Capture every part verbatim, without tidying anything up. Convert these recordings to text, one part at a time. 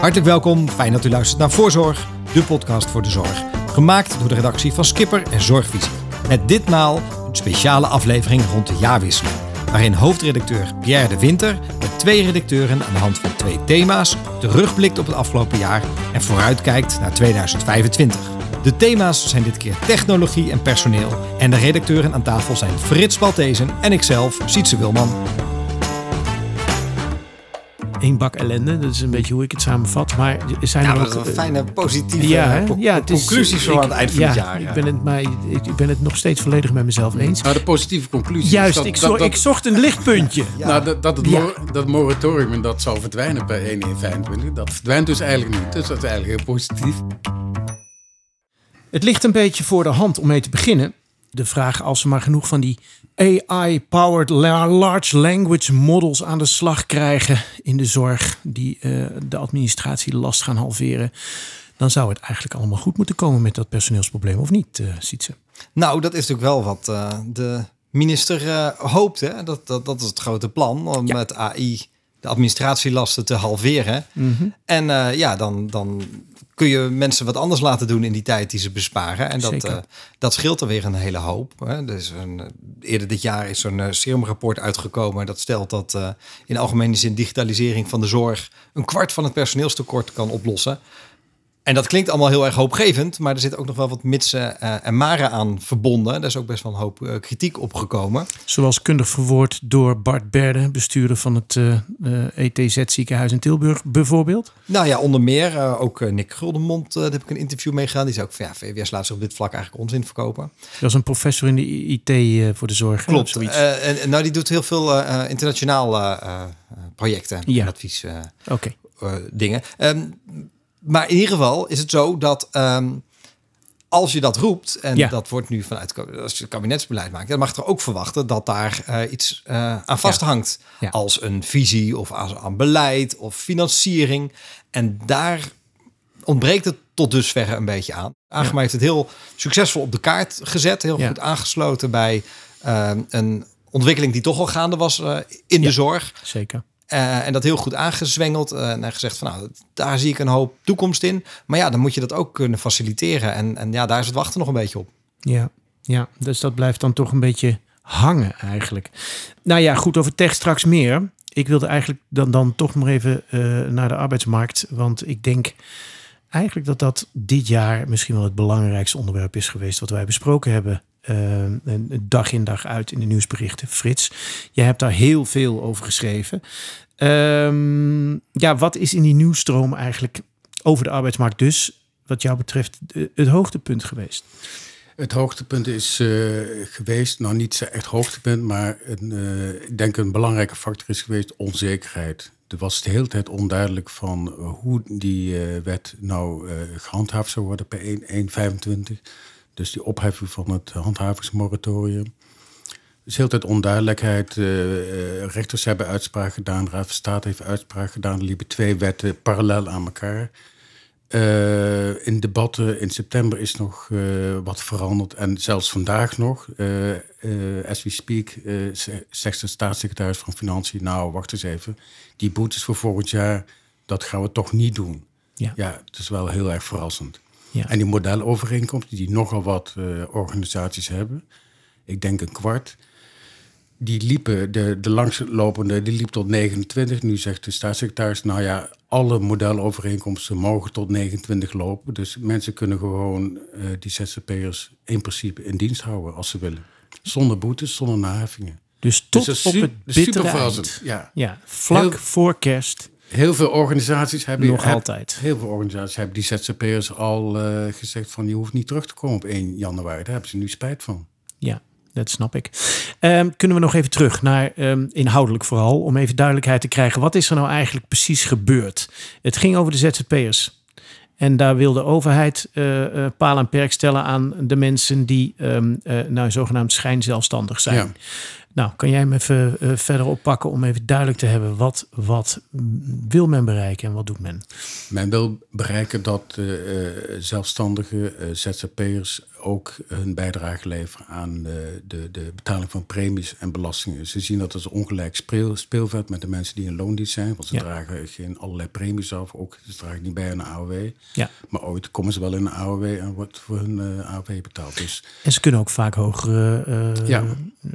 Hartelijk welkom, fijn dat u luistert naar Voorzorg, de podcast voor de zorg. Gemaakt door de redactie van Skipper en Zorgvisie. Met ditmaal een speciale aflevering rond de jaarwisseling. Waarin hoofdredacteur Pierre de Winter met twee redacteuren aan de hand van twee thema's terugblikt op het afgelopen jaar en vooruitkijkt naar tweeduizend vijfentwintig. De thema's zijn dit keer technologie en personeel. En de redacteuren aan tafel zijn Frits Baltezen en ikzelf, Sietse Wilman. Eén bak ellende, dat is een beetje hoe ik het samenvat. Maar zijn ja, er maar ook dat is een fijne, positieve ja, po- ja, het is, conclusies zo ik, aan het eind van ja, het jaar. Ja. Ik ben het, maar ik ben het nog steeds volledig met mezelf eens. Nou, de positieve conclusie Juist, is dat, ik, dat, zo, dat, ik zocht een lichtpuntje. ja. nou, dat, dat het Ja. mor- dat moratorium dat zal verdwijnen bij één juli vijfentwintig. Dat verdwijnt dus eigenlijk niet. Dus dat is eigenlijk heel positief. Het ligt een beetje voor de hand om mee te beginnen. De vraag als we maar genoeg van die A I-powered large language models aan de slag krijgen in de zorg, die uh, de administratielast gaan halveren, dan zou het eigenlijk allemaal goed moeten komen met dat personeelsprobleem, of niet, uh, Sietse? Nou, dat is natuurlijk wel wat uh, de minister uh, hoopt. Hè? Dat, dat, dat is het grote plan, om ja. met A I de administratielasten te halveren. Mm-hmm. En uh, ja, dan, dan kun je mensen wat anders laten doen in die tijd die ze besparen. En dat, uh, dat scheelt er weer een hele hoop. Hè? Dus een, eerder dit jaar is zo'n uh, serumrapport uitgekomen. Dat stelt dat uh, in algemene zin digitalisering van de zorg een kwart van het personeelstekort kan oplossen. En dat klinkt allemaal heel erg hoopgevend, maar er zit ook nog wel wat mitsen uh, en maren aan verbonden. Daar is ook best wel een hoop uh, kritiek op gekomen. Zoals kundig verwoord door Bart Berde, bestuurder van het uh, uh, E T Z ziekenhuis in Tilburg bijvoorbeeld. Nou ja, onder meer. Uh, ook uh, Nick Guldenmond, uh, daar heb ik een interview mee gedaan. Die zei ook van ja, V W S laat zich op dit vlak eigenlijk onzin verkopen. Dat is een professor in de I T uh, voor de zorg. Klopt. Uh, en, nou, die doet heel veel uh, internationaal uh, projecten ja. en advies uh, okay. uh, dingen. Um, Maar in ieder geval is het zo dat um, als je dat roept, en ja. dat wordt nu vanuit als je het kabinetsbeleid maakt, dan mag je er ook verwachten dat daar uh, iets uh, aan vasthangt. Ja. Ja. Als een visie of als aan beleid of financiering. En daar ontbreekt het tot dusverre een beetje aan. Agema ja. heeft het heel succesvol op de kaart gezet. Heel ja. goed aangesloten bij uh, een ontwikkeling die toch al gaande was uh, in ja. de zorg. Zeker. Uh, en dat heel goed aangezwengeld uh, en gezegd van nou, daar zie ik een hoop toekomst in. Maar ja, dan moet je dat ook kunnen faciliteren. En, en ja, daar is het wachten nog een beetje op. Ja, ja, dus dat blijft dan toch een beetje hangen eigenlijk. Nou ja, goed, over tech straks meer. Ik wilde eigenlijk dan, dan toch nog even uh, naar de arbeidsmarkt. Want ik denk eigenlijk dat dat dit jaar misschien wel het belangrijkste onderwerp is geweest wat wij besproken hebben. Uh, dag in dag uit in de nieuwsberichten. Frits, jij hebt daar heel veel over geschreven. Um, ja, wat is in die nieuwsstroom eigenlijk over de arbeidsmarkt dus, wat jou betreft, het hoogtepunt geweest? Het hoogtepunt is uh, geweest, nou niet echt hoogtepunt, maar een, uh, ik denk een belangrijke factor is geweest onzekerheid. Er was de hele tijd onduidelijk van uh, hoe die uh, wet nou uh, gehandhaafd zou worden per één juli vijfentwintig. Dus die opheffing van het handhavingsmoratorium. Dus heel tijd onduidelijkheid. Uh, rechters hebben uitspraak gedaan, de Raad van State heeft uitspraak gedaan. Er liepen twee wetten parallel aan elkaar. Uh, in debatten in september is nog uh, wat veranderd. En zelfs vandaag nog, uh, uh, as we speak, uh, zegt de staatssecretaris van Financiën, nou, wacht eens even. Die boetes voor volgend jaar, dat gaan we toch niet doen. Ja, ja het is wel heel erg verrassend. Ja. En die modelovereenkomsten die nogal wat uh, organisaties hebben, ik denk een kwart, die liepen, de, de langslopende, die liep tot negenentwintig. Nu zegt de staatssecretaris, nou ja, alle modelovereenkomsten mogen tot negenentwintig lopen. Dus mensen kunnen gewoon uh, die Z Z P'ers in principe in dienst houden als ze willen. Zonder boetes, zonder naheffingen. Dus tot dus op su- het bittere eind. Ja. Ja, vlak heel, voor kerst. Heel veel organisaties hebben... Nog heb, altijd. Heel veel organisaties hebben die Z Z P'ers al uh, gezegd van, je hoeft niet terug te komen op één januari. Daar hebben ze nu spijt van. Ja. Dat snap ik. Um, kunnen we nog even terug naar um, inhoudelijk vooral, om even duidelijkheid te krijgen. Wat is er nou eigenlijk precies gebeurd? Het ging over de Z Z P'ers. En daar wil de overheid uh, uh, paal en perk stellen aan de mensen die um, uh, nou zogenaamd schijnzelfstandig zijn. Nou, kan jij hem even uh, verder oppakken om even duidelijk te hebben... wat, wat wil men bereiken en wat doet men? Men wil bereiken dat uh, zelfstandige uh, Z Z P'ers ook hun bijdrage leveren aan uh, de, de betaling van premies en belastingen. Ze zien dat als ongelijk speel, speelveld met de mensen die in loondienst zijn. Want ze ja. dragen geen allerlei premies af. Ook ze dragen niet bij aan een A O W. Ja. Maar ooit komen ze wel in een A O W en wordt voor hun uh, A O W betaald. Dus, en ze kunnen ook vaak hogere uh, ja.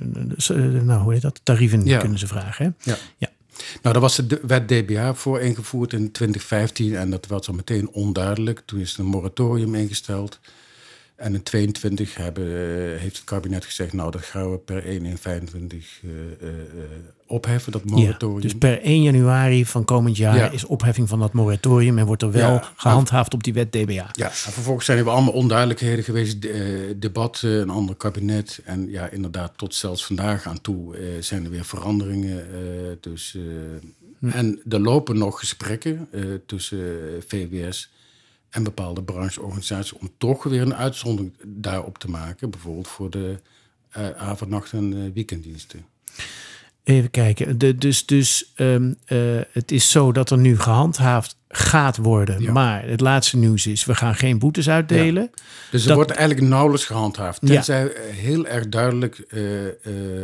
uh, nou, hoe heet dat? tarieven ja. kunnen ze vragen. Hè? Ja. ja. Nou, daar was de wet D B A voor ingevoerd in twintig vijftien en dat was al meteen onduidelijk. Toen is er een moratorium ingesteld. En in tweeëntwintig hebben, uh, heeft het kabinet gezegd... nou, dat gaan we per één in vijfentwintig uh, uh, opheffen, dat moratorium. Ja, dus per één januari van komend jaar ja. is opheffing van dat moratorium... en wordt er wel ja, gehandhaafd op die wet D B A. Ja, en vervolgens zijn er allemaal onduidelijkheden geweest. De, uh, debatten, een ander kabinet. En ja, inderdaad, tot zelfs vandaag aan toe uh, zijn er weer veranderingen. Uh, dus, uh, hm. En er lopen nog gesprekken uh, tussen uh, V W S... en bepaalde brancheorganisaties om toch weer een uitzondering daarop te maken. Bijvoorbeeld voor de uh, avond-, nacht- en uh, weekenddiensten. Even kijken. De, dus dus um, uh, het is zo dat er nu gehandhaafd gaat worden. Ja. Maar het laatste nieuws is, we gaan geen boetes uitdelen. Ja. Dus er dat... wordt eigenlijk nauwelijks gehandhaafd. Tenzij ja. heel erg duidelijk uh, uh,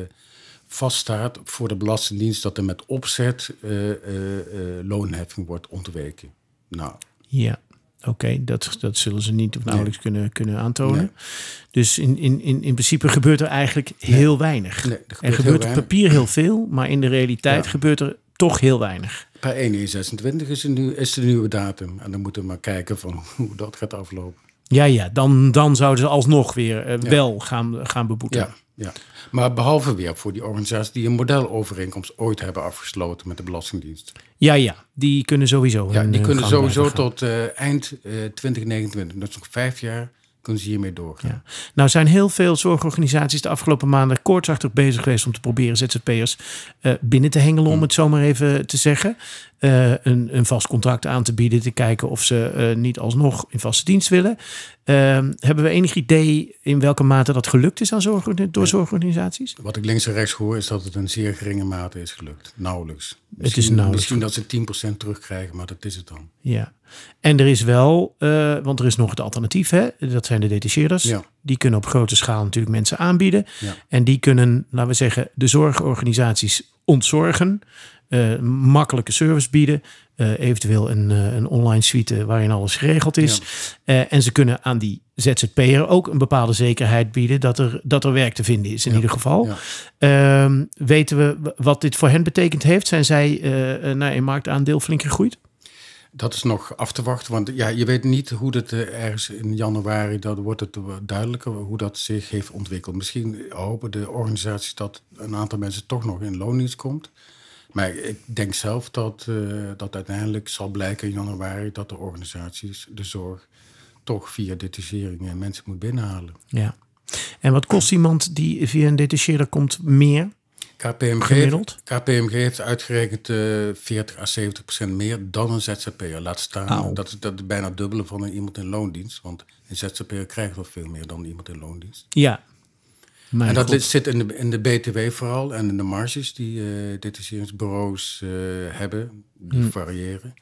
vaststaat voor de Belastingdienst... dat er met opzet uh, uh, uh, loonheffing wordt ontweken. Nou... Ja. Oké, okay, dat, dat zullen ze niet of nauwelijks nee. kunnen, kunnen aantonen. Nee. Dus in, in, in, in principe gebeurt er eigenlijk heel nee. weinig. Nee, er gebeurt er gebeurt op papier heel veel, maar in de realiteit ja. gebeurt er toch heel weinig. Per één juli zesentwintig is, nu, is de nieuwe datum. En dan moeten we maar kijken van hoe dat gaat aflopen. Ja, ja, dan, dan zouden ze alsnog weer uh, ja. wel gaan, gaan beboeten. Ja, ja, maar behalve weer voor die organisaties die een modelovereenkomst ooit hebben afgesloten met de Belastingdienst. Ja, ja, die kunnen sowieso. Ja, die kunnen sowieso tot uh, eind uh, twintig negenentwintig, dat is nog vijf jaar, kunnen ze hiermee doorgaan. Ja. Nou zijn heel veel zorgorganisaties de afgelopen maanden koortsachtig bezig geweest om te proberen Z Z P'ers uh, binnen te hengelen, om het zo maar even te zeggen. Uh, een, een vast contract aan te bieden, te kijken of ze uh, niet alsnog in vaste dienst willen. Uh, hebben we enig idee in welke mate dat gelukt is aan zorg, door nee. zorgorganisaties? Wat ik links en rechts hoor is dat het een zeer geringe mate is gelukt. Nauwelijks. Misschien, het is nauwelijks. Misschien dat ze tien procent terugkrijgen, maar dat is het dan. Ja. En er is wel, uh, want er is nog het alternatief, hè? Dat zijn de detacheerders. Ja. Die kunnen op grote schaal natuurlijk mensen aanbieden. Ja. En die kunnen, laten we zeggen, de zorgorganisaties ontzorgen. Uh, makkelijke service bieden. Uh, eventueel een, uh, een online suite waarin alles geregeld is. Ja. Uh, en ze kunnen aan die Z Z P'er ook een bepaalde zekerheid bieden dat er, dat er werk te vinden is in ja. ieder geval. Ja. Uh, weten we wat dit voor hen betekend heeft? Zijn zij uh, naar een marktaandeel flink gegroeid? Dat is nog af te wachten, want ja, je weet niet hoe het uh, ergens in januari, dat wordt het duidelijker hoe dat zich heeft ontwikkeld. Misschien hopen de organisaties dat een aantal mensen toch nog in loondienst komt. Maar ik denk zelf dat, uh, dat uiteindelijk zal blijken in januari dat de organisaties de zorg toch via detacheringen mensen moet binnenhalen. Ja. En wat kost iemand die via een detacheerder komt meer? K P M G, gemiddeld? K P M G heeft uitgerekend uh, veertig à zeventig procent meer dan een Z Z P'er. Laat staan, Au. dat is dat is bijna dubbele van een iemand in loondienst. Want een Z Z P'er krijgt wel veel meer dan iemand in loondienst. Ja. Mijn en dat God. zit in de, in de B T W vooral en in de marges die uh, detacheringsbureaus uh, hebben. Die hmm. variëren.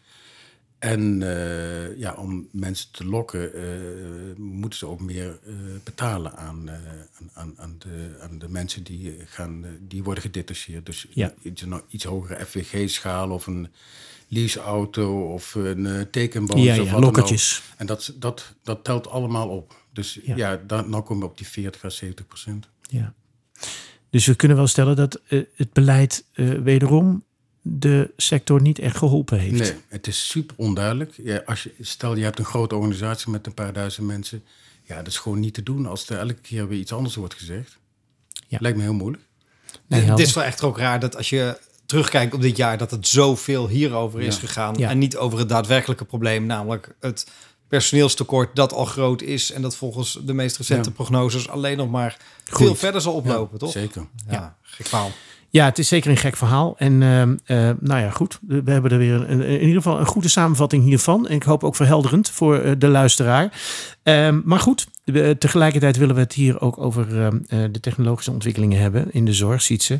En uh, ja, om mensen te lokken uh, moeten ze ook meer uh, betalen aan, uh, aan, aan, de, aan de mensen die, gaan, uh, die worden gedetacheerd. Dus ja. iets, een iets hogere F W G-schaal of een leaseauto of een uh, tekenbonus. Ja, ja, of wat lokkertjes. En dat, dat, dat telt allemaal op. Dus ja, ja dan, dan kom je op die veertig à zeventig procent. Ja. Dus we kunnen wel stellen dat uh, het beleid uh, wederom de sector niet echt geholpen heeft. Nee, het is super onduidelijk. Ja, als je, stel je hebt een grote organisatie met een paar duizend mensen. Ja, dat is gewoon niet te doen als er elke keer weer iets anders wordt gezegd. Ja. Lijkt me heel moeilijk. Nee, het is wel echt ook raar dat als je terugkijkt op dit jaar, dat het zoveel hierover is ja. gegaan. Ja. En niet over het daadwerkelijke probleem, namelijk het personeelstekort dat al groot is en dat volgens de meest recente ja. prognoses alleen nog maar Goed. veel verder zal oplopen, ja, toch? Zeker. Ja, ja. Gek verhaal. Ja, het is zeker een gek verhaal. En uh, uh, nou ja, goed. We hebben er weer een, een, in ieder geval een goede samenvatting hiervan. En ik hoop ook verhelderend voor uh, de luisteraar. Uh, maar goed, we, tegelijkertijd willen we het hier ook over uh, de technologische ontwikkelingen hebben in de zorg, Sietse. Uh,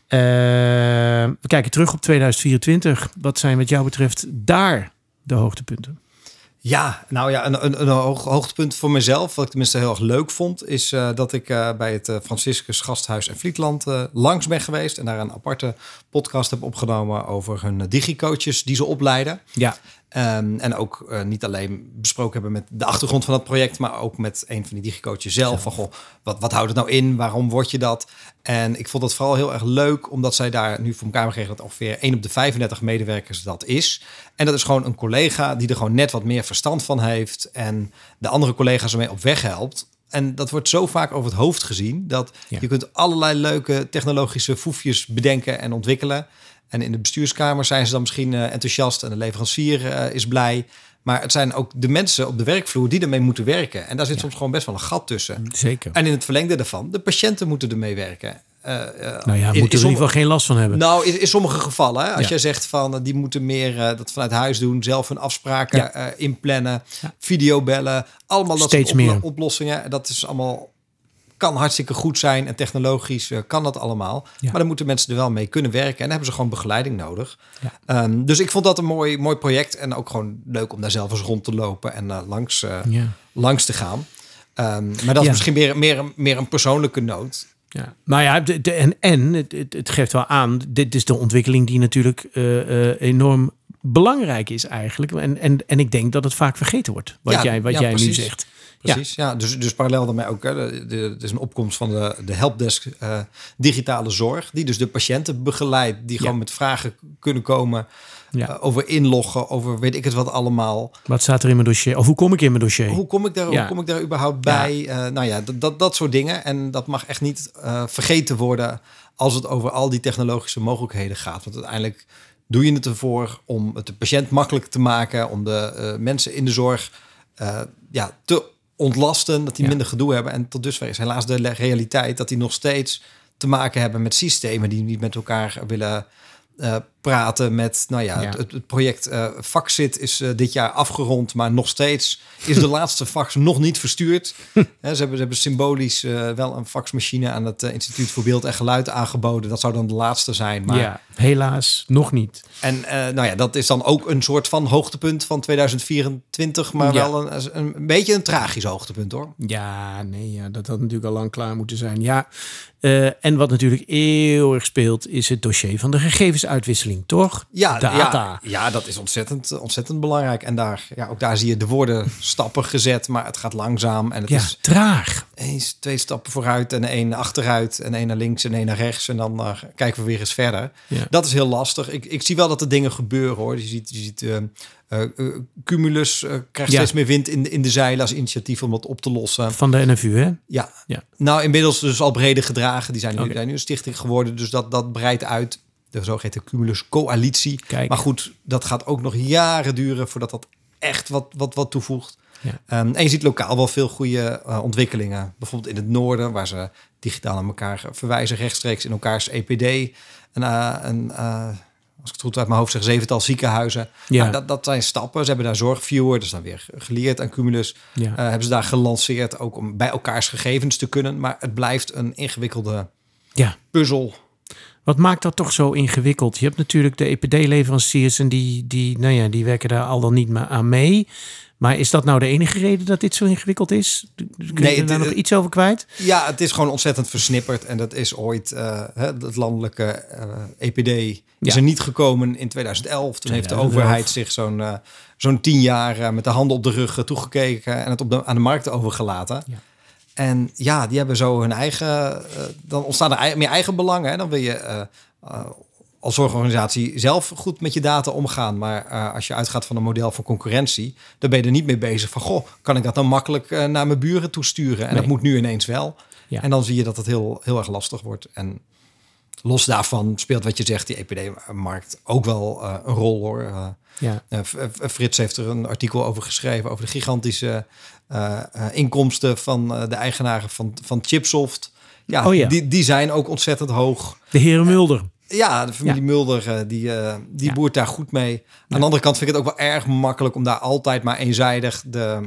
we kijken terug op tweeduizend vierentwintig. Wat zijn wat jou betreft daar de hoogtepunten? Ja, nou ja, een, een, een hoog, hoogtepunt voor mezelf, wat ik tenminste heel erg leuk vond, is uh, dat ik uh, bij het uh, Franciscus Gasthuis in Vlietland uh, langs ben geweest en daar een aparte podcast heb opgenomen over hun digicoaches die ze opleiden. Ja. Um, en ook uh, niet alleen besproken hebben met de achtergrond van het project, maar ook met een van die digicoaches zelf. Ja. Van goh, wat, wat houdt het nou in? Waarom word je dat? En ik vond het vooral heel erg leuk, omdat zij daar nu voor elkaar hebben gekregen dat ongeveer één op de vijfendertig medewerkers dat is. En dat is gewoon een collega die er gewoon net wat meer verstand van heeft en de andere collega's ermee op weg helpt. En dat wordt zo vaak over het hoofd gezien dat ja. je kunt allerlei leuke technologische foefjes bedenken en ontwikkelen. En in de bestuurskamer zijn ze dan misschien uh, enthousiast en de leverancier uh, is blij. Maar het zijn ook de mensen op de werkvloer die ermee moeten werken. En daar zit ja. soms gewoon best wel een gat tussen. Zeker. En in het verlengde daarvan, de patiënten moeten ermee werken. Uh, uh, nou ja, moeten er in sommige, ieder geval geen last van hebben. Nou, in, in sommige gevallen. Hè, als ja. je zegt van uh, die moeten meer uh, dat vanuit huis doen, zelf hun afspraken ja. uh, inplannen, ja. videobellen, allemaal dat Steeds soort meer. oplossingen. Dat is allemaal kan hartstikke goed zijn en technologisch uh, kan dat allemaal. Ja. Maar dan moeten mensen er wel mee kunnen werken en dan hebben ze gewoon begeleiding nodig. Ja. Um, dus ik vond dat een mooi, mooi project en ook gewoon leuk om daar zelf eens rond te lopen en uh, langs, uh, ja. langs te gaan. Um, maar dat is ja. misschien meer, meer, meer een persoonlijke noot. Ja, maar ja, de, de, en, en het, het, het geeft wel aan, dit is de ontwikkeling die natuurlijk uh, uh, enorm belangrijk is eigenlijk. En, en, en ik denk dat het vaak vergeten wordt, wat ja, jij, wat ja, jij nu zegt. Precies, ja. ja dus, dus parallel daarmee ook. Het is een opkomst van de, de helpdesk uh, digitale zorg. Die dus de patiënten begeleidt. Die ja. gewoon met vragen kunnen komen. Ja. Uh, over inloggen, over weet ik het wat allemaal. Wat staat er in mijn dossier? Of hoe kom ik in mijn dossier? Hoe kom ik daar, ja. hoe kom ik daar überhaupt bij? Ja. Uh, nou ja, dat, dat, dat soort dingen. En dat mag echt niet uh, vergeten worden als het over al die technologische mogelijkheden gaat. Want uiteindelijk doe je het ervoor om het de patiënt makkelijk te maken. Om de uh, mensen in de zorg uh, ja, te ontlasten, dat die ja. minder gedoe hebben. En tot dusver is helaas de realiteit dat die nog steeds te maken hebben met systemen die niet met elkaar willen uh, praten. Met, nou ja, ja. Het, het project uh, Faxit is uh, dit jaar afgerond, maar nog steeds is de laatste fax nog niet verstuurd. He, ze, hebben, ze hebben symbolisch uh, wel een faxmachine aan het uh, Instituut voor Beeld en Geluid aangeboden. Dat zou dan de laatste zijn. Maar ja, helaas nog niet. En uh, nou ja, dat is dan ook een soort van hoogtepunt van tweeduizend vierentwintig, maar ja. wel een, een, een beetje een tragisch hoogtepunt, hoor. Ja, nee, ja, dat had natuurlijk al lang klaar moeten zijn. Ja, uh, en wat natuurlijk heel erg speelt, is het dossier van de gegevensuitwisseling, toch? Ja, data. Ja, ja, dat is ontzettend, ontzettend belangrijk. En daar, ja, ook daar zie je, er worden stappen gezet, maar het gaat langzaam. En het ja, is traag. Eens twee stappen vooruit en één achteruit en één naar links en één naar rechts. En dan uh, kijken we weer eens verder. Ja. Dat is heel lastig. Ik, ik zie wel dat er dingen gebeuren, hoor. Je ziet, je ziet uh, uh, uh, Cumulus uh, krijgt ja. steeds meer wind in, in de zeilen als initiatief om dat op te lossen. Van de N F U, hè? Ja. ja. Nou, inmiddels dus al breder gedragen. Die zijn nu, okay. zijn nu een stichting geworden, dus dat, dat breidt uit. De zogeheten Cumulus Coalitie. Kijk. Maar goed, dat gaat ook nog jaren duren voordat dat echt wat, wat, wat toevoegt. Ja. Um, en je ziet lokaal wel veel goede uh, ontwikkelingen. Bijvoorbeeld in het noorden, waar ze digitaal aan elkaar verwijzen, rechtstreeks in elkaars E P D. En, uh, en uh, als ik het goed uit mijn hoofd zeg, zevental ziekenhuizen. Ja. Nou, dat, dat zijn stappen. Ze hebben daar Zorgviewer, dat is dan weer geleerd aan Cumulus. Ja. Uh, hebben ze daar gelanceerd, ook om bij elkaars gegevens te kunnen. Maar het blijft een ingewikkelde ja. puzzel. Wat maakt dat toch zo ingewikkeld? Je hebt natuurlijk de E P D-leveranciers en die, die, nou ja, die werken daar al dan niet meer aan mee. Maar is dat nou de enige reden dat dit zo ingewikkeld is? Kun je nee, daar nog iets over kwijt? Ja, het is gewoon ontzettend versnipperd. En dat is ooit, uh, het landelijke uh, E P D is ja. er niet gekomen in tweeduizend elf. Toen heeft de overheid zich zo'n, uh, zo'n tien jaar uh, met de handen op de rug uh, toegekeken en het op de, aan de markt overgelaten. Ja. En ja, die hebben zo hun eigen... Uh, dan ontstaan er meer eigen belangen. Hè? Dan wil je uh, uh, als zorgorganisatie zelf goed met je data omgaan. Maar uh, als je uitgaat van een model van concurrentie, dan ben je er niet mee bezig van, goh, kan ik dat dan makkelijk uh, naar mijn buren toesturen? En nee. dat moet nu ineens wel. Ja. En dan zie je dat het heel, heel erg lastig wordt. En los daarvan speelt wat je zegt, die E P D-markt ook wel uh, een rol, hoor. Uh, ja. uh, Frits heeft er een artikel over geschreven, over de gigantische uh, uh, inkomsten van uh, de eigenaren van, van Chipsoft. Ja, oh ja. Die, die zijn ook ontzettend hoog. De heren Mulder. Uh, ja, de familie ja. Mulder, die, uh, die ja. boert daar goed mee. Aan ja. de andere kant vind ik het ook wel erg makkelijk om daar altijd maar eenzijdig de,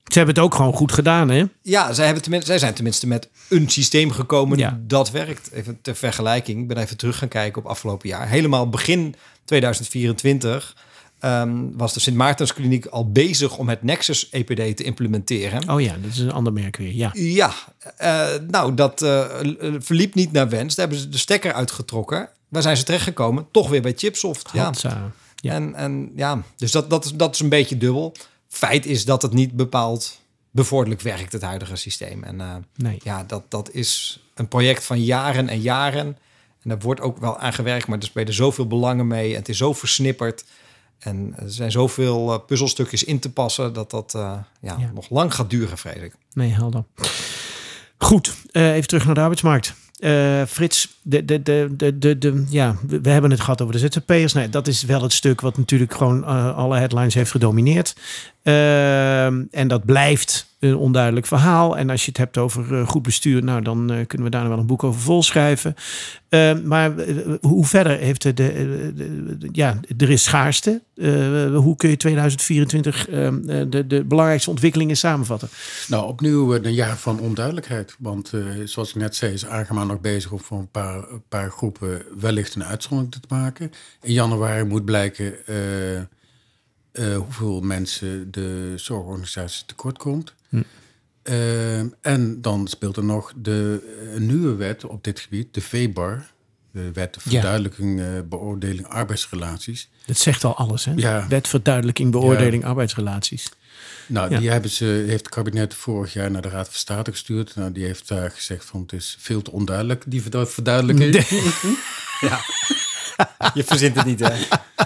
Ze hebben het ook gewoon goed gedaan, hè? Ja, zij, hebben tenminste, zij zijn tenminste met een systeem gekomen Ja. dat werkt. Even ter vergelijking, ik ben even terug gaan kijken op afgelopen jaar. Helemaal begin tweeduizend vierentwintig um, was de Sint Maartenskliniek al bezig om het Nexus E P D te implementeren. Oh ja, dat is een ander merk weer, ja. Ja, uh, nou, dat uh, verliep niet naar wens. Daar hebben ze de stekker uitgetrokken. Waar zijn ze terechtgekomen? Toch weer bij Chipsoft. Ja. Ja. En, en ja, dus dat, dat, is, dat is een beetje dubbel. Feit is dat het niet bepaald bevorderlijk werkt, het huidige systeem. En uh, nee. ja, dat, dat is een project van jaren en jaren. En daar wordt ook wel aan gewerkt, maar er spelen zoveel belangen mee. En het is zo versnipperd. En er zijn zoveel uh, puzzelstukjes in te passen dat dat uh, ja, ja. nog lang gaat duren, vrees ik. Nee, helder. Goed, uh, even terug naar de arbeidsmarkt. Uh, Frits, de, de, de, de, de, de, ja, we hebben het gehad over de Z Z P'ers. Nee, dat is wel het stuk wat natuurlijk gewoon uh, alle headlines heeft gedomineerd. Uh, en dat blijft een onduidelijk verhaal. En als je het hebt over uh, goed bestuur, nou dan uh, kunnen we daar wel een boek over volschrijven. Uh, maar uh, hoe verder heeft de, de, de, de ja, er is schaarste. Uh, hoe kun je tweeduizend vierentwintig uh, de, de belangrijkste ontwikkelingen samenvatten? Nou, opnieuw een jaar van onduidelijkheid. Want uh, zoals ik net zei, is Agema nog bezig om voor een paar, een paar groepen wellicht een uitzondering te maken. In januari moet blijken uh, uh, hoeveel mensen de zorgorganisatie tekort komt. Hm. Uh, en dan speelt er nog de uh, nieuwe wet op dit gebied, de V B A R. De wet verduidelijking, ja. uh, beoordeling arbeidsrelaties. Dat zegt al alles, hè? Ja. Wet verduidelijking, beoordeling ja. arbeidsrelaties. Nou, ja. die hebben ze, heeft het kabinet vorig jaar naar de Raad van State gestuurd. Nou, die heeft daar gezegd van het is veel te onduidelijk, die verduidelijking. Ja. Je verzint het niet, hè?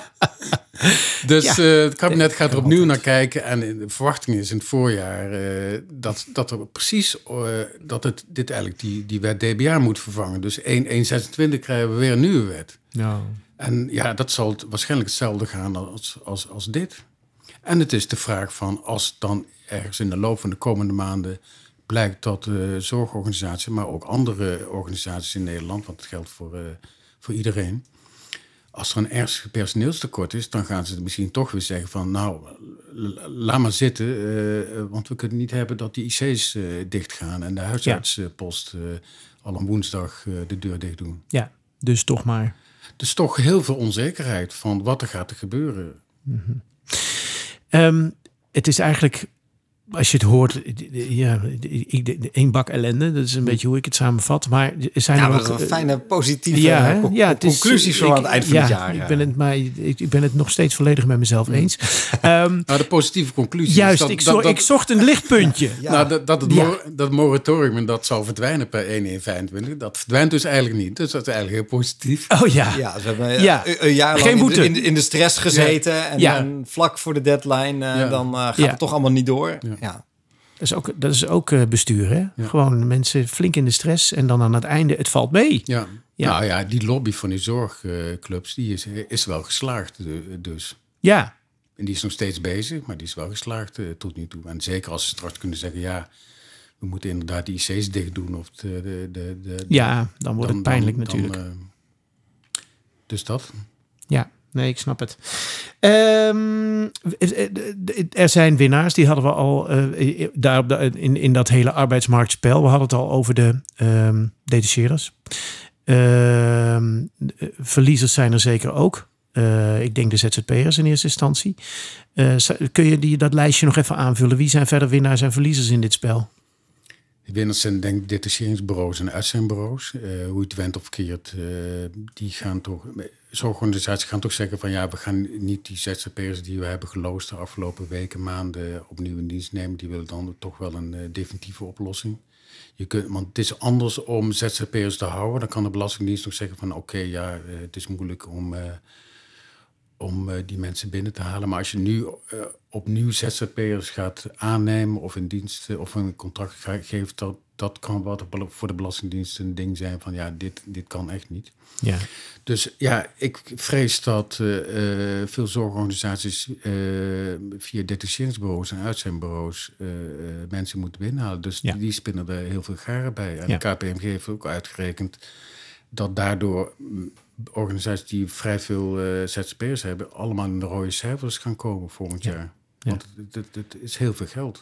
Dus ja. uh, het kabinet gaat er opnieuw naar kijken. En de verwachting is in het voorjaar uh, dat, dat er precies uh, dat het dit eigenlijk die, die wet D B A moet vervangen. Dus één één zesentwintig krijgen we weer een nieuwe wet. No. En ja, dat zal het waarschijnlijk hetzelfde gaan als, als, als dit. En het is de vraag van als dan ergens in de loop van de komende maanden blijkt dat uh, zorgorganisaties, maar ook andere organisaties in Nederland, want het geldt voor, uh, voor iedereen. Als er een ernstig personeelstekort is, dan gaan ze misschien toch weer zeggen van nou, laat maar zitten. Uh, want we kunnen niet hebben dat die I C's uh, dichtgaan en de huisartsenpost uh, al een woensdag uh, de deur dicht doen. Ja, dus toch maar. Dus toch heel veel onzekerheid van wat er gaat er gebeuren. Mm-hmm. Um, het is eigenlijk, als je het hoort, ja, één bak ellende. Dat is een beetje hoe ik het samenvat. Maar er zijn ja, er ook een fijne, positieve ja, co- ja, het is, conclusies zo aan het eind van ja, het jaar. Ik ja. ben het, maar ik ben het nog steeds volledig met mezelf eens. Um, nou, de positieve conclusie juist, is dat, ik, dat, zo, dat, ik zocht een lichtpuntje. ja. Nou, dat, dat, het ja. mor- dat moratorium dat zal verdwijnen per één één vijfentwintig. Dat verdwijnt dus eigenlijk niet. Dus dat is eigenlijk heel positief. Oh ja. Ja, we hebben ja. een, een jaar Geen lang in de, boete. in, de, in de stress gezeten. Ja. En, ja. en vlak voor de deadline, uh, ja. dan uh, gaat ja. het toch allemaal niet door. Ja. Ja. Dat is ook, dat is ook uh, bestuur, hè? Ja. Gewoon mensen flink in de stress en dan aan het einde, het valt mee. Ja. Ja. Nou ja, die lobby van die zorgclubs, die is, is wel geslaagd dus. Ja. En die is nog steeds bezig, maar die is wel geslaagd uh, tot nu toe. En zeker als ze straks kunnen zeggen, ja, we moeten inderdaad die I C's dicht doen. Of de, de, de, de, ja, dan wordt dan, het pijnlijk dan, natuurlijk. Dan, uh, dus dat. Ja. Nee, ik snap het. Um, er zijn winnaars, die hadden we al uh, daar op de, in, in dat hele arbeidsmarktspel. We hadden het al over de um, detacheerders. Um, verliezers zijn er zeker ook. Uh, ik denk de Z Z P'ers in eerste instantie. Uh, kun je die, dat lijstje nog even aanvullen? Wie zijn verder winnaars en verliezers in dit spel? De winnaars zijn denk ik detacheringsbureaus en uitzendbureaus. Uh, hoe je het went of keert, uh, die gaan toch... Zorgorganisaties gaan toch zeggen van ja, we gaan niet die Z Z P'ers die we hebben geloosd de afgelopen weken, maanden opnieuw in dienst nemen. Die willen dan toch wel een uh, definitieve oplossing. Je kunt, want het is anders om Z Z P'ers te houden. Dan kan de Belastingdienst nog zeggen van oké, okay, ja, uh, het is moeilijk om, uh, om uh, die mensen binnen te halen. Maar als je nu uh, opnieuw Z Z P'ers gaat aannemen of in dienst uh, of een contract geeft, dat, dat kan wat voor de Belastingdienst een ding zijn van ja, dit, dit kan echt niet. Ja. Dus ja, ik vrees dat uh, uh, veel zorgorganisaties uh, via detacheringsbureaus en uitzendbureaus uh, uh, mensen moeten binnenhalen. Dus ja. die, die spinnen er heel veel garen bij. En ja. de K P M G heeft ook uitgerekend dat daardoor organisaties die vrij veel uh, Z Z P'ers hebben, allemaal in de rode cijfers gaan komen volgend ja. jaar. Ja. Want het, het, het is heel veel geld.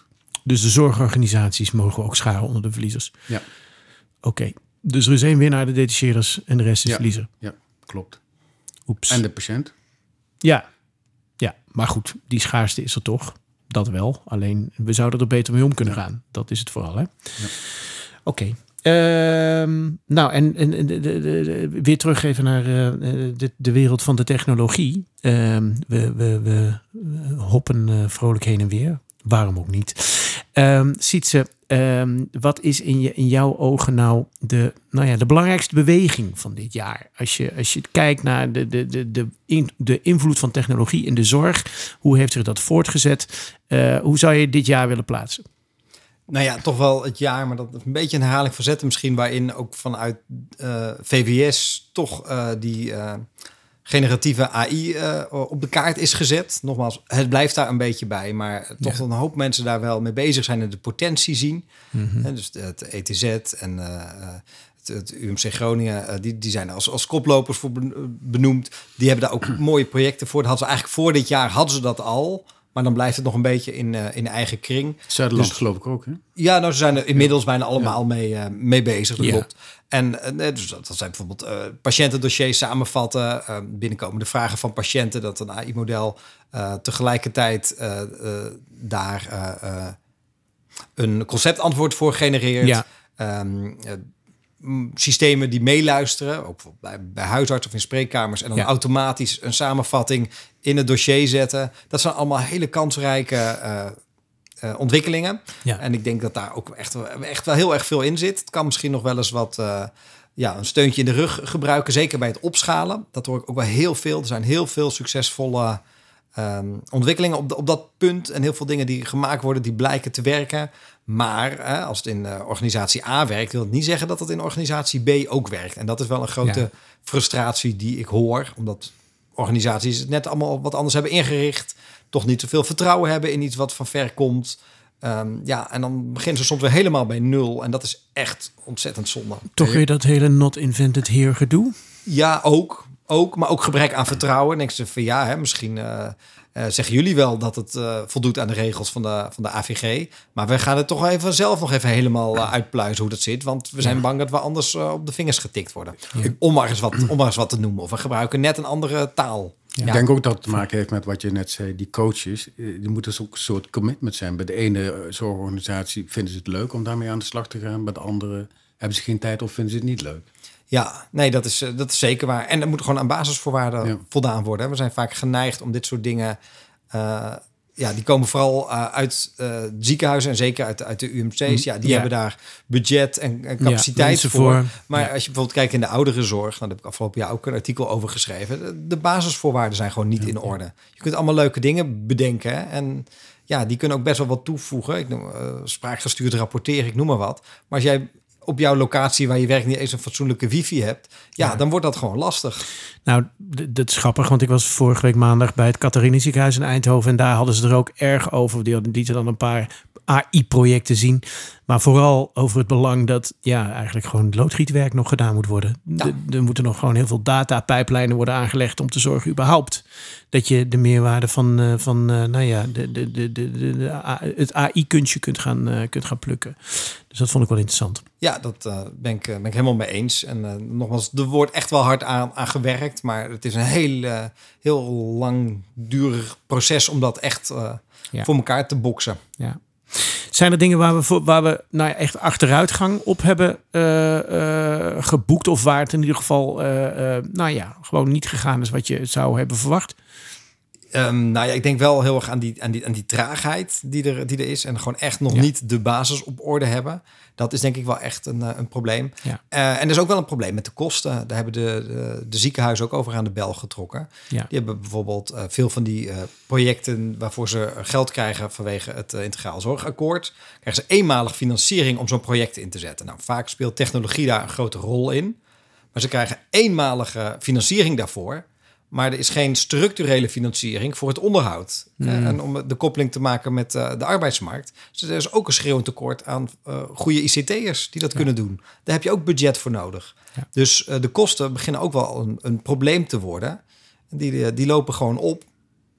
Dus de zorgorganisaties mogen ook scharen onder de verliezers. Ja. Oké, okay. Dus er is één winnaar, de detacheerders en de rest is ja. verliezer. Ja, klopt. Oeps. En de patiënt. Ja. ja, maar goed, die schaarste is er toch. Dat wel. Alleen, we zouden er beter mee om kunnen ja. gaan. Dat is het vooral, hè? Ja. Oké. Okay. Uh, nou, en, en de, de, de, weer terug even naar uh, de, de wereld van de technologie. Uh, we, we, we hoppen uh, vrolijk heen en weer. Waarom ook niet? Uh, Sietse, uh, wat is in, je, in jouw ogen nou de, nou ja, de belangrijkste beweging van dit jaar? Als je, als je kijkt naar de, de, de, de, in, de invloed van technologie in de zorg. Hoe heeft zich dat voortgezet? Uh, hoe zou je dit jaar willen plaatsen? Nou ja, toch wel het jaar, maar dat een beetje een herhaling van zetten misschien, waarin ook vanuit uh, V W S toch uh, die uh, generatieve A I uh, op de kaart is gezet. Nogmaals, het blijft daar een beetje bij, maar toch ja. een hoop mensen daar wel mee bezig zijn en de potentie zien. Mm-hmm. En dus het E T Z en uh, het, het U M C Groningen, uh, die, die zijn als, als koplopers voor benoemd. Die hebben daar ook mooie projecten voor. Dat hadden ze eigenlijk voor dit jaar, hadden ze dat al. Maar dan blijft het nog een beetje in, uh, in de eigen kring. Zuiderland dus, geloof ik ook, hè? Ja, nou, ze zijn er inmiddels ja. bijna allemaal ja. mee, uh, mee bezig. Dat ja. klopt. En uh, dus dat, dat zijn bijvoorbeeld uh, patiëntendossiers samenvatten. Uh, binnenkomende vragen van patiënten. Dat een A I-model uh, tegelijkertijd uh, uh, daar uh, uh, een conceptantwoord voor genereert. Ja. Um, uh, systemen die meeluisteren, ook bij, bij huisartsen of in spreekkamers, en dan ja. automatisch een samenvatting in het dossier zetten. Dat zijn allemaal hele kansrijke uh, uh, ontwikkelingen. Ja. En ik denk dat daar ook echt, echt wel heel erg veel in zit. Het kan misschien nog wel eens wat uh, ja, een steuntje in de rug gebruiken, zeker bij het opschalen. Dat hoor ik ook wel heel veel. Er zijn heel veel succesvolle um, ontwikkelingen op, de, op dat punt en heel veel dingen die gemaakt worden, die blijken te werken. Maar hè, als het in uh, organisatie A werkt, wil het niet zeggen dat het in organisatie B ook werkt. En dat is wel een grote ja. frustratie die ik hoor. Omdat organisaties het net allemaal wat anders hebben ingericht. Toch niet zoveel vertrouwen hebben in iets wat van ver komt. Um, ja, en dan beginnen ze soms weer helemaal bij nul. En dat is echt ontzettend zonde. Toch weer dat hele not invented here gedoe? Ja, ook. ook maar ook gebrek aan vertrouwen. Denk ze van ja, hè, misschien... Uh, Uh, zeggen jullie wel dat het uh, voldoet aan de regels van de, van de A V G. Maar we gaan het toch even zelf nog even helemaal uh, uitpluizen hoe dat zit. Want we zijn ja. bang dat we anders uh, op de vingers getikt worden. Ja. Om, maar eens wat, om maar eens wat te noemen. Of we gebruiken net een andere taal. Ja. Ik denk ook dat het te maken heeft met wat je net zei. Die coaches, die moeten dus ook een soort commitment zijn. Bij de ene zorgorganisatie vinden ze het leuk om daarmee aan de slag te gaan. Bij de andere hebben ze geen tijd of vinden ze het niet leuk. Ja, nee, dat is, dat is zeker waar. En er moet gewoon aan basisvoorwaarden ja. voldaan worden. We zijn vaak geneigd om dit soort dingen... Uh, ja, die komen vooral uh, uit uh, ziekenhuizen en zeker uit, uit de U M C's. Ja, die ja. hebben daar budget en, en capaciteit ja, voor. voor. Maar ja. als je bijvoorbeeld kijkt in de ouderenzorg... dan heb ik afgelopen jaar ook een artikel over geschreven. De, de basisvoorwaarden zijn gewoon niet ja. in orde. Je kunt allemaal leuke dingen bedenken. Hè? En ja, die kunnen ook best wel wat toevoegen. Ik noem uh, spraakgestuurd rapporteren, ik noem maar wat. Maar als jij... op jouw locatie waar je werkt niet eens een fatsoenlijke wifi hebt... Ja, ja, dan wordt dat gewoon lastig. Nou, d- dat is grappig, want ik was vorige week maandag... bij het Catharina ziekenhuis in Eindhoven... en daar hadden ze er ook erg over. Die lieten dan een paar A I-projecten zien... maar vooral over het belang dat... ja, eigenlijk gewoon loodgietwerk nog gedaan moet worden. Ja. D- er moeten nog gewoon heel veel datapijplijnen worden aangelegd... om te zorgen überhaupt dat je de meerwaarde van... Uh, van uh, nou ja, de, de, de, de, de, de A, het A I-kunstje kunt gaan, uh, kunt gaan plukken. Dus dat vond ik wel interessant. Ja, dat uh, ben, ik, ben ik helemaal mee eens. En uh, nogmaals, er wordt echt wel hard aan, aan gewerkt... maar het is een heel, uh, heel langdurig proces... om dat echt uh, ja. voor elkaar te boksen. Ja. Zijn er dingen waar we, voor, waar we nou ja, echt achteruitgang op hebben uh, uh, geboekt... of waar het in ieder geval uh, uh, nou ja, gewoon niet gegaan is wat je zou hebben verwacht? Um, nou ja, ik denk wel heel erg aan die, aan die, aan die traagheid die er, die er is... en gewoon echt nog ja. niet de basis op orde hebben. Dat is denk ik wel echt een, een probleem. Ja. Uh, en er is ook wel een probleem met de kosten. Daar hebben de, de, de ziekenhuizen ook over aan de bel getrokken. Ja. Die hebben bijvoorbeeld uh, veel van die uh, projecten... waarvoor ze geld krijgen vanwege het uh, Integraal Zorgakkoord... krijgen ze eenmalig financiering om zo'n project in te zetten. Nou, vaak speelt technologie daar een grote rol in. Maar ze krijgen eenmalige financiering daarvoor... maar er is geen structurele financiering voor het onderhoud. Mm. Uh, en om de koppeling te maken met uh, de arbeidsmarkt. Dus er is ook een schreeuwend tekort aan uh, goede I C T'ers die dat ja. kunnen doen. Daar heb je ook budget voor nodig. Ja. Dus uh, de kosten beginnen ook wel een, een probleem te worden. Die, die lopen gewoon op.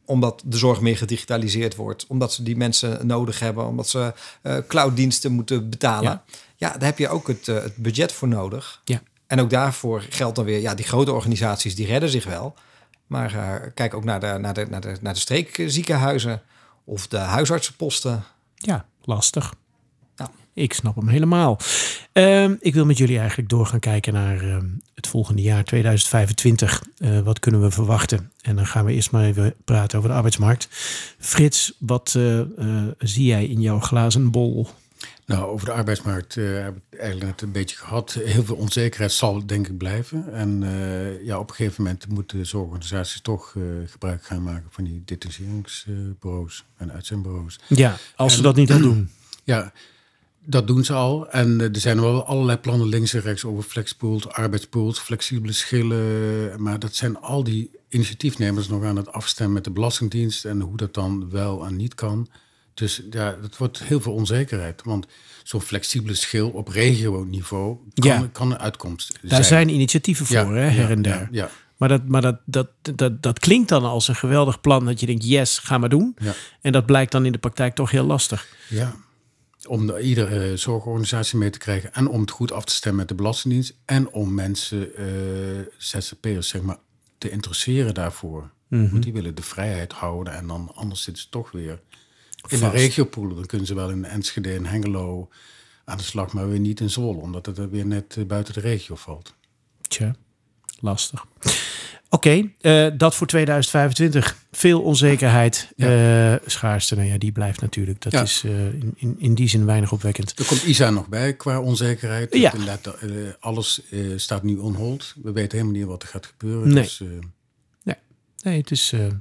omdat de zorg meer gedigitaliseerd wordt, omdat ze die mensen nodig hebben, omdat ze uh, clouddiensten moeten betalen. Ja. ja, daar heb je ook het, uh, het budget voor nodig. Ja. En ook daarvoor geldt dan weer, ja, die grote organisaties die redden zich wel. Maar uh, kijk ook naar de, naar de, naar de, naar de streekziekenhuizen of de huisartsenposten. Ja, lastig. Ja. Ik snap hem helemaal. Uh, ik wil met jullie eigenlijk door gaan kijken naar uh, het volgende jaar tweeduizend vijfentwintig. Uh, wat kunnen we verwachten? En dan gaan we eerst maar even praten over de arbeidsmarkt. Frits, wat uh, uh, zie jij in jouw glazen bol? Nou, over de arbeidsmarkt uh, heb ik eigenlijk net een beetje gehad. Heel veel onzekerheid zal denk ik blijven. En uh, ja, op een gegeven moment moeten zorgorganisaties toch uh, gebruik gaan maken van die detacheringsbureaus en uitzendbureaus. Ja, als en, ze dat niet al doen. Ja, dat doen ze al. En uh, er zijn wel allerlei plannen links en rechts over flexpools, arbeidspools, flexibele schillen. Maar dat zijn al die initiatiefnemers nog aan het afstemmen met de Belastingdienst en hoe dat dan wel en niet kan. Dus ja, dat wordt heel veel onzekerheid. Want zo'n flexibele schil op regio-niveau kan, ja. kan een uitkomst zijn. Daar zijn initiatieven voor, ja, hè, her ja, en der. Ja, ja. Maar, dat, maar dat, dat, dat, dat klinkt dan als een geweldig plan dat je denkt, yes, ga maar doen. Ja. En dat blijkt dan in de praktijk toch heel lastig. Ja, om de, iedere uh, zorgorganisatie mee te krijgen en om het goed af te stemmen met de Belastingdienst en om mensen, uh, Z Z P'ers zeg maar, te interesseren daarvoor. Mm-hmm. Want die willen de vrijheid houden en dan anders zitten ze toch weer in de regiopoelen. Dan kunnen ze wel in Enschede en Hengelo aan de slag, maar weer niet in Zwolle, omdat het er weer net buiten de regio valt. Tja, lastig. Oké, okay, uh, dat voor tweeduizend vijfentwintig. Veel onzekerheid. Ja. Uh, schaarste, nou ja, die blijft natuurlijk. Dat ja. is uh, in, in, in die zin weinig opwekkend. Er komt I S A nog bij qua onzekerheid. Ja. Uh, alles uh, staat nu on hold. We weten helemaal niet wat er gaat gebeuren. Nee, dus, uh... nee. nee het is uh,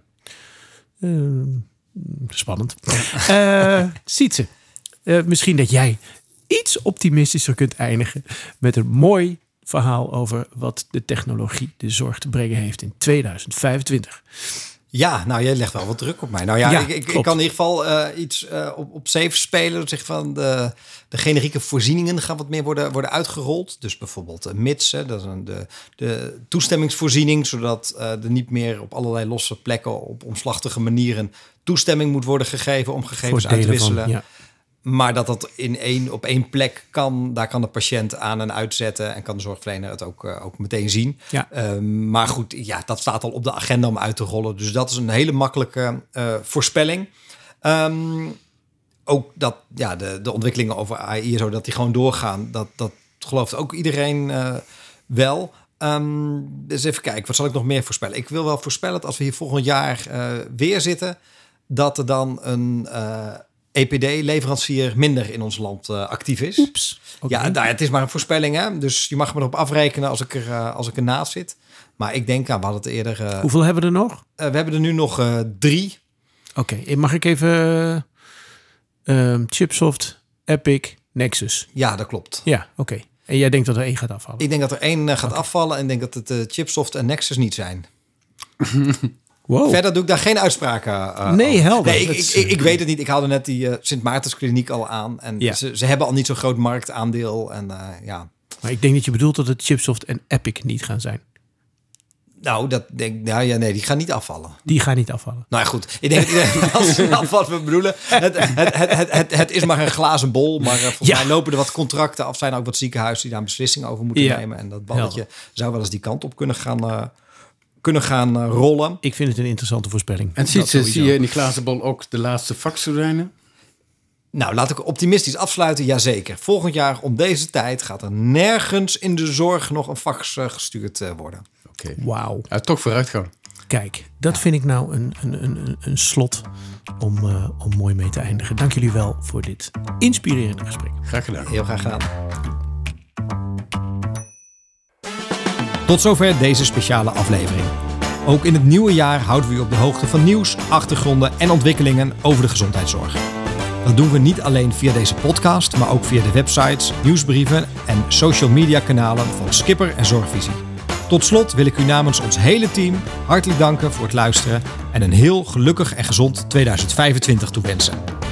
uh, spannend. uh, Sietse, uh, misschien dat jij iets optimistischer kunt eindigen met een mooi verhaal over wat de technologie de zorg te brengen heeft in tweeduizend vijfentwintig. Ja, nou, jij legt wel wat druk op mij. Nou ja, ja ik, ik, ik kan in ieder geval uh, iets uh, op, op safe spelen. Dat zegt van de, de generieke voorzieningen gaan wat meer worden, worden uitgerold. Dus bijvoorbeeld uh, M I T S, hè, dat is een, de, de toestemmingsvoorziening, zodat uh, er niet meer op allerlei losse plekken op omslachtige manieren toestemming moet worden gegeven om gegevens uit te wisselen. Van, ja. Maar dat dat in één, op één plek kan, daar kan de patiënt aan en uitzetten en kan de zorgverlener het ook, uh, ook meteen zien. Ja. Uh, maar goed, ja, dat staat al op de agenda om uit te rollen. Dus dat is een hele makkelijke uh, voorspelling. Um, ook dat ja, de, de ontwikkelingen over A I, zo dat die gewoon doorgaan, dat, dat gelooft ook iedereen uh, wel. Um, dus even kijken, wat zal ik nog meer voorspellen? Ik wil wel voorspellen dat als we hier volgend jaar uh, weer zitten, dat er dan een Uh, E P D-leverancier minder in ons land uh, actief is. Oeps. Okay. Ja, nou, het is maar een voorspelling, hè? Dus je mag me erop afrekenen als ik er, uh, als ik ernaast zit. Maar ik denk, nou, we hadden het eerder. Uh, Hoeveel hebben we er nog? Uh, we hebben er nu nog uh, drie. Oké, okay. Mag ik even uh, uh, Chipsoft, Epic, Nexus? Ja, dat klopt. Ja, oké. Okay. En jij denkt dat er één gaat afvallen? Ik denk dat er één uh, gaat okay. afvallen en denk dat het uh, Chipsoft en Nexus niet zijn. Wow. Verder doe ik daar geen uitspraken uh, Nee, helder. Nee, ik, ik, ik, ik weet het niet. Ik haalde net die uh, Sint Maartenskliniek al aan. En ja. ze, ze hebben al niet zo'n groot marktaandeel. En, uh, ja. Maar ik denk dat je bedoelt dat het Chipsoft en Epic niet gaan zijn. Nou, dat denk, nou ja, nee, die gaan niet afvallen. Die gaan niet afvallen. Nou ja, goed. Ik denk dat iedereen als af wat we bedoelen. Het, het, het, het, het, het is maar een glazen bol. Maar uh, volgens ja. mij lopen er wat contracten af. Zijn er ook wat ziekenhuizen die daar een beslissing over moeten ja. nemen. En dat balletje ja. zou wel eens die kant op kunnen gaan Uh, kunnen gaan uh, rollen. Ik vind het een interessante voorspelling. En ziet ze, zie je in die glazen bol ook de laatste faxverdwijnen? Nou, laat ik optimistisch afsluiten. Jazeker. Volgend jaar om deze tijd gaat er nergens in de zorg nog een fax uh, gestuurd uh, worden. Oké. Okay. Wauw. Ja, toch vooruitgang. Kijk, dat ja. vind ik nou een, een, een, een slot om, uh, om mooi mee te eindigen. Dank jullie wel voor dit inspirerende gesprek. Graag gedaan. Heel graag gedaan. Tot zover deze speciale aflevering. Ook in het nieuwe jaar houden we u op de hoogte van nieuws, achtergronden en ontwikkelingen over de gezondheidszorg. Dat doen we niet alleen via deze podcast, maar ook via de websites, nieuwsbrieven en social media kanalen van Skipper en Zorgvisie. Tot slot wil ik u namens ons hele team hartelijk danken voor het luisteren en een heel gelukkig en gezond tweeduizend vijfentwintig toewensen.